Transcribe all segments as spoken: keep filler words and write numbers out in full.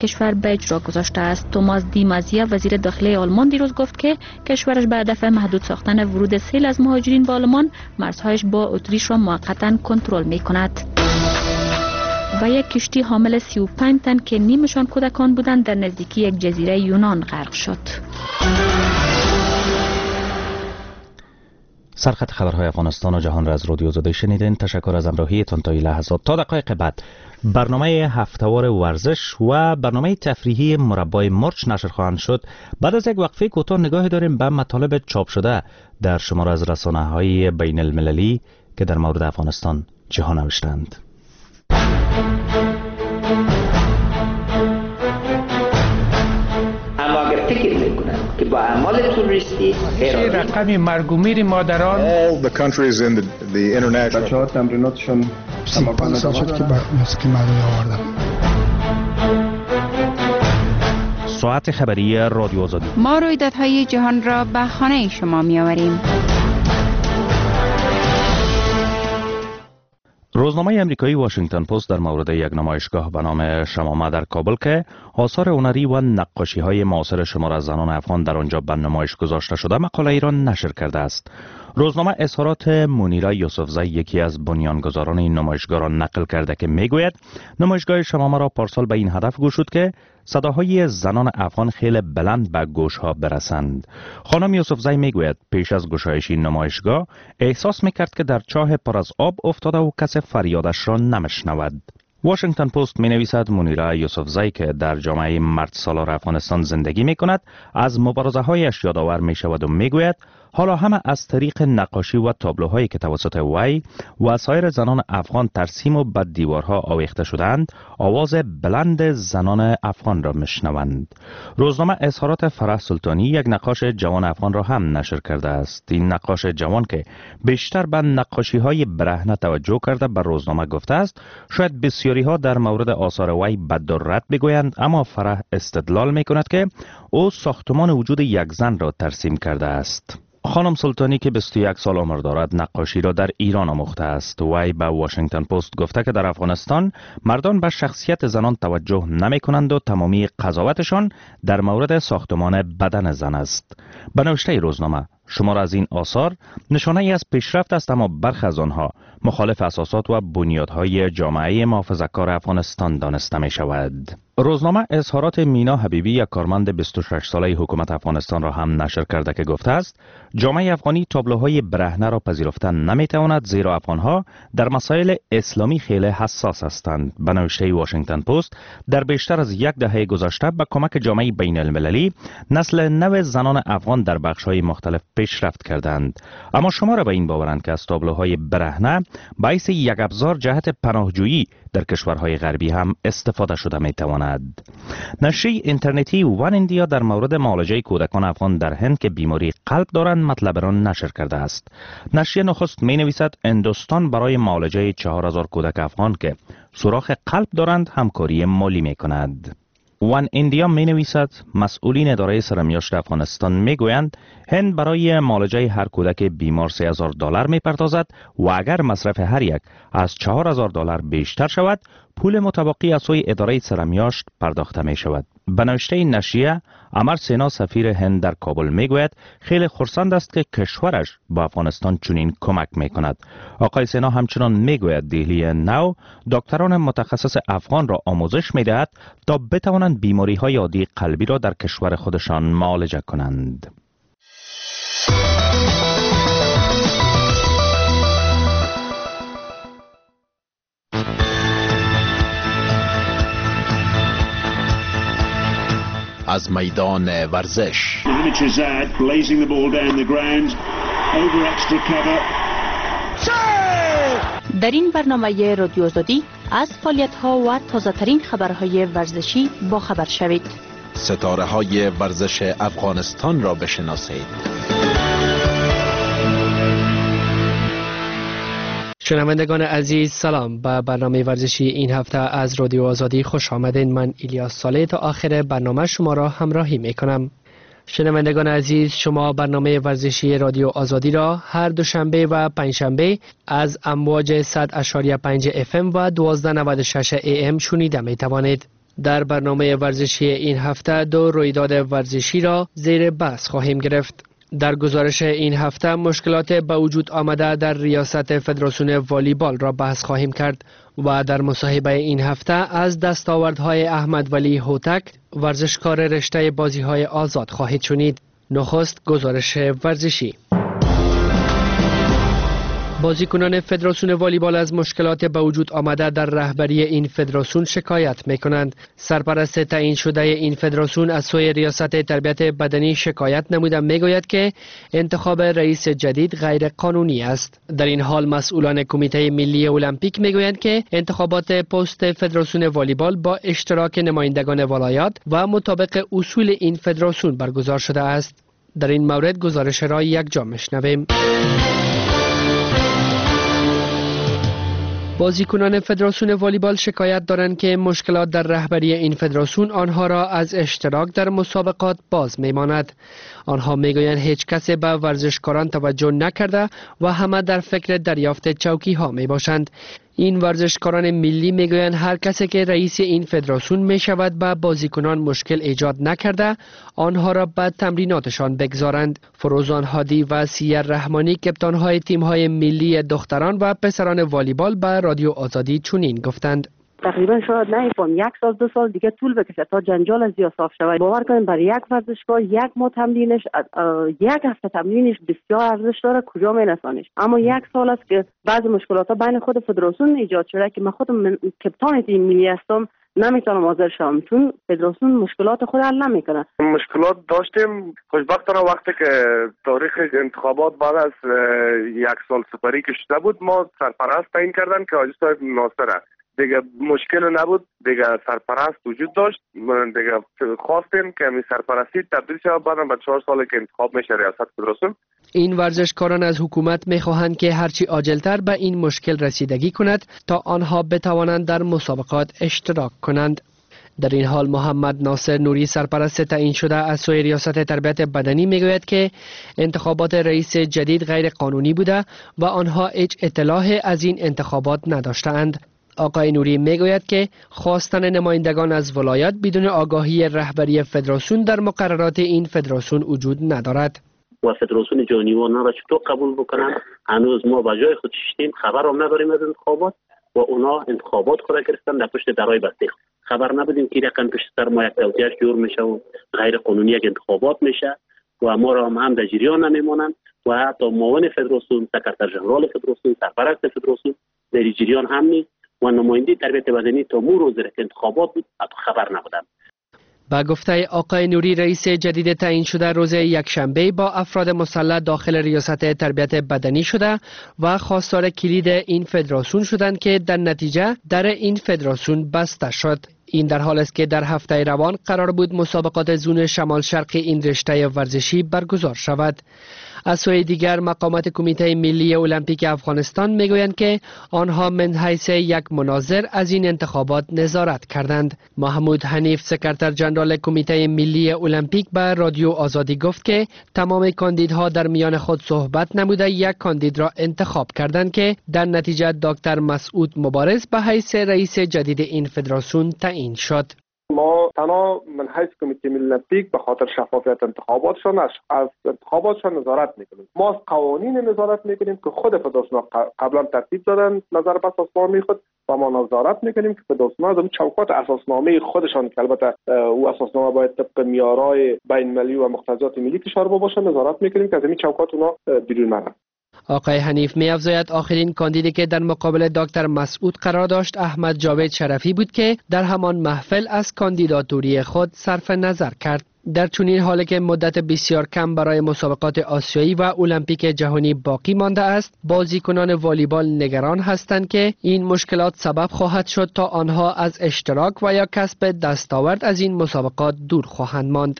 کشور به اجرا گذاشته است. توماس دی مازیا وزیر داخلی آلمان دیروز گفت که کشورش به هدف محدود ساختن ورود سیل از مهاجرین به آلمان مرزهایش با اتریش را موقتا کنترل می کند. و یک کشتی حامل سی و پنج تن که نیمشان کودکان بودند در نزدیکی یک جزیره یونان غرق شد. سرخط خبرهای افغانستان و جهان را از رادیو آزادی شنیدین. تشکر از همراهیتان تا این لحظات. تا دقایق بعد برنامه هفتهوار ورزش و برنامه تفریحی مربای مرچ نشر خواهند شد. بعد از یک وقفه کوتاه نگاهی داریم به مطالب چاپ شده در شماره از رسانه‌های بین المللی که در مورد افغانستان چه ها نوشتند. اما اگر فکر میکنن که با اعمال توریستی رقم مرگ و میر مادران all the countries in the, the international بچه‌ها تمریناتشون پنج سال شد که موسیقی مردمی آوردم. ساعت خبری رادیو آزادی. ما رویدادهای جهان را به خانه شما می‌آوریم. روزنامه امریکایی واشنگتن پست در مورد یک نمایشگاه به نام شمامه در کابل که آثار هنری و نقاشی‌های معاصر شمار از زنان افغان در آنجا به نمایش گذاشته شده مقاله را نشر کرده است. روزنامه اظهارات منیره یوسفزی یکی از بنیانگذاران این نمایشگاه را نقل کرده که میگوید نمایشگاه شمامه را پارسال به این هدف گشود که صداهای زنان افغان خیلی بلند به گوشها برسند. خانم یوسفزی میگوید پیش از گشایش این نمایشگاه احساس میکرد که در چاه پر از آب افتاده و کسی فریادش را نمیشنود. واشنگتن پست می نویسد منیره یوسفزی که در جامعه مرد سالار افغانستان زندگی می کند از مبارزه هایش یادآور می شود و می گوید حالا همه از طریق نقاشی و تابلوهایی که توسط وی و سایر زنان افغان ترسیم و به دیوارها آویخته شدند آواز بلند زنان افغان را میشنوند. روزنامه اظهارات فرح سلطانی یک نقاش جوان افغان را هم نشر کرده است. این نقاش جوان که بیشتر به نقاشی های برهنه توجه کرده بر روزنامه گفته است شاید بسیاری ها در مورد آثار وی بد و رد بگویند، اما فرح استدلال می کند که او ساختمان وجود یک زن را ترسیم کرده است. خانم سلطانی که بیست و یک سال عمر دارد نقاشی را در ایران آموخته است. وی به واشنگتن پست گفته که در افغانستان مردان به شخصیت زنان توجه نمی کنند و تمامی قضاوتشان در مورد ساختمان بدن زن است. به نوشته روزنامه شمار از این آثار نشانه ای از پیشرفت است، اما برخی از آنها مخالف اساسات و بنیادهای جامعه محافظه‌کار افغانستان دانسته می شود. روزنامه اظهارات مینا حبیبی یک کارمند بیست و شش ساله حکومت افغانستان را هم نشر کرده که گفته است جامعه افغانی تابلوهای برهنه را پذیرفته نمی تواند زیرا افغانها در مسائل اسلامی خیلی حساس هستند. به نوشته واشنگتن پست در بیشتر از یک دهه گذشته به کمک جامعه بین المللی نسل نو زنان افغان در بخش‌های مختلف پیشرفت کردند، اما شمار به این باورند که از تابلوهای برهنه باعث یک ابزار جهت پناهجویی در کشورهای غربی هم استفاده شده می تواند. نشریه اینترنتی وان ایندیا در مورد معالجه کودکان افغان در هند که بیماری قلب دارند مطلب را نشر کرده است. نشریه نخست می نویسد هندوستان برای معالجه چهار هزار کودک افغان که سوراخ قلب دارند همکاری مالی می کند. وان ایندیا می نویسد مسئولین اداره سرمیاشت افغانستان می گویند هند برای معالجه هر کودک بیمار سه هزار دلار می پردازد و اگر مصرف هر یک از چهار هزار دلار بیشتر شود پول متبقی از سوی اداره سرمیاشت پرداخته می شود. به نوشته این نشریه امر سینا سفیر هند در کابل می گوید خیلی خرسند است که کشورش با افغانستان چنین کمک می کند. آقای سینا همچنان می گوید دهلی نو دکتران متخصص افغان را آموزش می دهد تا بتوانند بیماری های عادی قلبی را در کشور خودشان معالجه کنند. از میدان ورزش در این برنامه رادیو آزادی از فعالیت‌ها و تازه‌ترین خبرهای ورزشی با خبر شوید. ستاره های ورزش افغانستان را بشناسید. شنوندگان عزیز سلام، به برنامه ورزشی این هفته از رادیو آزادی خوش آمدین. من الیاس صالح تا آخر برنامه شما را همراهی می کنم. شنوندگان عزیز، شما برنامه ورزشی رادیو آزادی را هر دوشنبه و پنجشنبه از امواج صد و پنج اف ام و دوازده نود و شش ای ام شنیده می توانید. در برنامه ورزشی این هفته دو رویداد ورزشی را زیر بحث خواهیم گرفت. در گزارش این هفته مشکلات به وجود آمده در ریاست فدراسیون والیبال را بحث خواهیم کرد و در مصاحبه این هفته از دستاوردهای احمد ولی هوتک ورزشکار رشته بازی‌های آزاد خواهید شنید. نخست گزارش ورزشی. بازیکنان فدراسیون والیبال از مشکلات به وجود آمده در رهبری این فدراسیون شکایت می‌کنند. سرپرست تعیین شده این فدراسیون از سوی ریاست تربیت بدنی شکایت نموده می‌گوید که انتخاب رئیس جدید غیر قانونی است. در این حال مسئولان کمیته ملی المپیک می‌گویند که انتخابات پست فدراسیون والیبال با اشتراک نمایندگان ولایات و مطابق اصول این فدراسیون برگزار شده است. در این مورد گزارش را یکجا می‌شنویم. بازیکنان فدراسیون والیبال شکایت دارند که مشکلات در رهبری این فدراسیون آنها را از اشتراک در مسابقات باز میماند. آنها میگویند هیچ کسی به ورزشکاران توجه نکرده و همه در فکر دریافت چوکی ها می باشند. این ورزشکاران ملی میگویند هر کسی که رئیس این فدراسیون می شود به بازیکنان مشکل ایجاد نکرده آنها را به تمریناتشان بگذارند. فروزان هادی و سیر رحمانی کپتان های تیم های ملی دختران و پسران والیبال به رادیو آزادی چنین گفتند: تقریبا شاید نمی‌فهم یک سال دو سال دیگه طول بکشه تا جنجال از یا صاف شود. باور کنید برای یک ورزشکار یک ماه تمرینش یک هفته تمرینش بسیار ارزش داره، کجا می‌رسانش. اما یک سال است که بعضی مشکلات بین خود فدراسیون ایجاد شده که من خودم کپتان تیم ملی هستم نمیتونم حاضر شم چون فدراسیون مشکلات خود حل نمیکنه. مشکلات داشتیم. خوشبختانه وقتی که تاریخ انتخابات بعد از یک سال سپری که شده بود ما سرپرست تعیین کردن که حاجی صاحب ناصره. دیگه مشکل نبود، دیگه سرپرست وجود داشت، دیگه خواستیم که می سرپرستی تبدیل شود بعدم به چهار ساله که انتخاب میشه ریاست فدراسیون. این ورزشکاران از حکومت میخواهند که هرچی عاجلتر به این مشکل رسیدگی کند تا آنها بتوانند در مسابقات اشتراک کنند. در این حال محمد ناصر نوری سرپرست تعیین شده از سوی ریاست تربیت بدنی میگوید که انتخابات رئیس جدید غیر قانونی بوده و آنها هیچ اطلاع از این انتخابات نداشتند. آقای نوری میگوید که خواستن نمایندگان از ولایات بدون آگاهی رهبری فدراسیون در مقررات این فدراسیون وجود ندارد. و فدراسیون جانیوان را چطور قبول بکنند؟ هنوز ما به جای خود شدیم، خبر هم نداریم از انتخابات و اونا انتخابات خود گرفتن در پشت درای بسته. خبر نبودیم که رقم پشت سر ما یک توطئه جور میشه و غیر قانونی یک انتخابات میشه و ما را هم در جریان نمیمونند و حتی معاون فدراسیون، سکرتر ژنرال فدراسیون، سرپرست فدراسیون در جریان هم نیست و نماینده تربیت بدنی تا مو روز که انتخابات بود حتی خبر نبودم. با گفته آقای نوری رئیس جدید تعیین شده روز یکشنبه با افراد مسلح داخل ریاست تربیت بدنی شده و خواستار کلید این فدراسیون شدند که در نتیجه در این فدراسیون بسته شد. این در حال است که در هفته روان قرار بود مسابقات زون شمال شرقی این رشته ورزشی برگزار شود. از سوی دیگر مقامات کمیته ملی المپیک افغانستان میگویند که آنها من حیث یک مناظر از این انتخابات نظارت کردند. محمود حنیف سکرتر ژنرال کمیته ملی المپیک به رادیو آزادی گفت که تمام کاندیدها در میان خود صحبت نموده یک کاندید را انتخاب کردند که در نتیجه دکتر مسعود مبارز به حیث رئیس جدید این فدراسیون تعیین شد. ما تنها من حیث کمیته ملی المپیک به خاطر شفافیت انتخاباتشان از انتخاباتشان نظارت میکنیم. ما از قوانین نظارت میکنیم که خود فدراسیون قبلا ترتیب دادن نظر به اساسنامه خود و ما نظارت میکنیم که فدراسیون از چوکات اساسنامه خودشان که البته او اساسنامه باید طبق معیارهای بین المللی و مقتضیات ملی کشور باشه نظارت میکنیم که از این چوکات اونا بیرون نرن. آقای حنیف می افزاید آخرین کاندیدی که در مقابل دکتر مسعود قرار داشت احمد جاوید شرفی بود که در همان محفل از کاندیداتوری خود صرف نظر کرد. در چنین حالی که مدت بسیار کم برای مسابقات آسیایی و المپیک جهانی باقی مانده است، بازیکنان والیبال نگران هستند که این مشکلات سبب خواهد شد تا آنها از اشتراک و یا کسب دستاورد از این مسابقات دور خواهند ماند.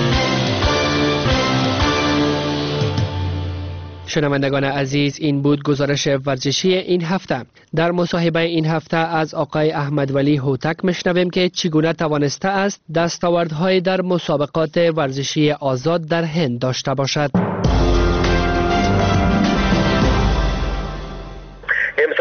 شنوندگان عزیز، این بود گزارش ورزشی این هفته. در مصاحبه این هفته از آقای احمد ولی هوتک میشنویم که چگونه توانسته است دستاوردهای در مسابقات ورزشی آزاد در هند داشته باشد. این مسابقات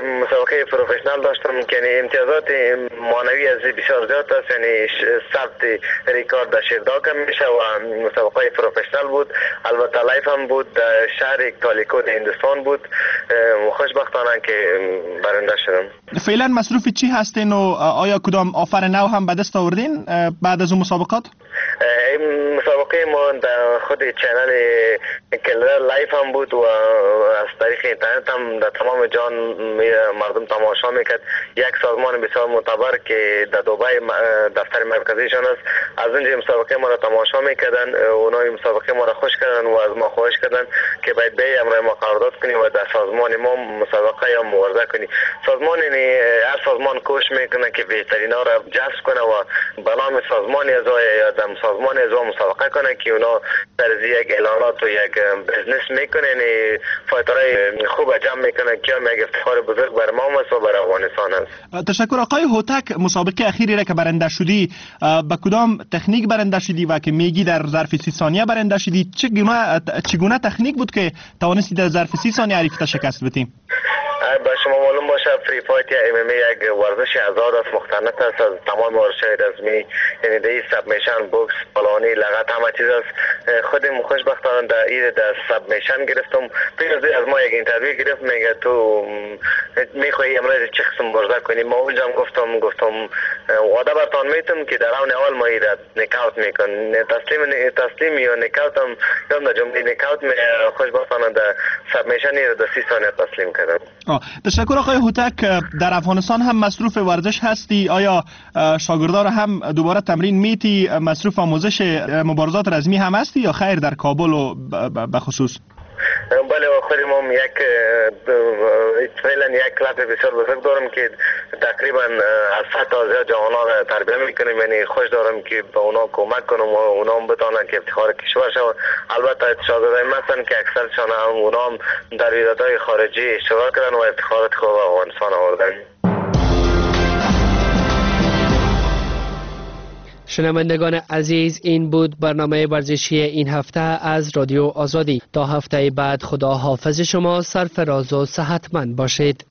مسابقه پروفشنال داشتم که یعنی امتیازات معنوی از بسیار زیاد است، یعنی ثبت ریکارد در شیرداک هم میشه و مسابقه پروفشنال بود. البته لایف هم بود در شهر کالیکوت هندوستان بود. خوشبختانه که برنده شدم. فعلا مصروف چی هستین و آیا کدام آفر نو هم به دست آوردین بعد از اون مسابقات؟ این مسابقه ما در خود چینل کلر لایف هم بود و از طریق اینترنت هم در تمام جهان مردم تماشا میکرد. یک سازمان بسیار معتبر که در دبی دفتر مرکزیشان است، از اونجا مسابقه ما را تماشا میکردن. اونا این مسابقه ما را خوش کردن و از ما خواهش کردن که باید به امر ما قرارداد کنیم و در سازمان ما مسابقه یا مبارزه کنیم. سازمان یعنی هر سازمان کوشش میکنه که بهترین ها را جذب کنه و به نام سازمان از یا در سازمان از مسابقه کنه که اونا در یک اعلانات و یک بزنس میکنه، یعنی فایترهای خوب جمع میکنه که هم یک افتخار بزرگ بر ما است و بر افغانستان است. تشکر آقای هوتک. مسابقه اخیری را که برنده شدی با کدام تکنیک برنده شدی و که میگی در ظرف سی ثانیه برنده شدی، چگونه چگونه تکنیک بود که توانستی در ظرف سی ثانیه حریف شکست بدی؟ با شما معلوم باشه فری فایت یا ام ام ای یک ورزش آزاد است، مختلط است از تمام ورزش‌های رسمی، یعنی در سابمیشن، بوکس، پلانی، لغت همه چیز است. خودم خوشبختانه در این در سابمیشن گرفتم. پیروز از ما یک اینترویو گرفت، میگه تو میخوای امروز چه قسم ورزش کنی؟ ما اونجا گفتم گفتم وعده برتان میتم که در اون اول ما ایراد نکاوت میکن تسلیم تسلیم یا نکاوت هم یا جمله نکاوت می خوشبختانه در سابمیشن رو در سی ثانیه تسلیم کردم. تشکر آقای هوتک. در افغانستان هم مصروف ورزش هستی، آیا شاگردا را هم دوباره تمرین میتی؟ مصروف آموزش مبارزات رزمی هم هستی یا خیر در کابل و به خصوص؟ بله خودم هم یک فعلا یک کلاب بسیار بزرگ دارم که تقریبا از صد تا زیاد جوانان را تربیت میکنم، یعنی خوش دارم که به اونا کمک کنم و اونا هم بتونن که افتخار کشور شوند. البته شاگردای من هستن که اکثرشان هم اونا هم در رویدادهای خارجی اشتراک کردن و افتخارات خوب افغانستان آوردن. شنوندگان عزیز، این بود برنامه ورزشی این هفته از رادیو آزادی. تا هفته بعد خدا حافظ شما، سرفراز و صحتمند باشید.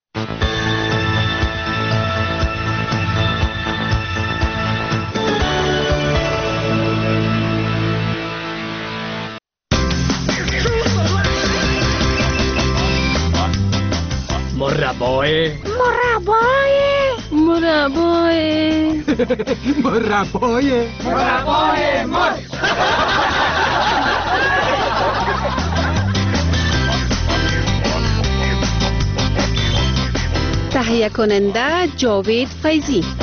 مربای مربای مربای مربای مربای مر تهیه کننده جاوید فیضی.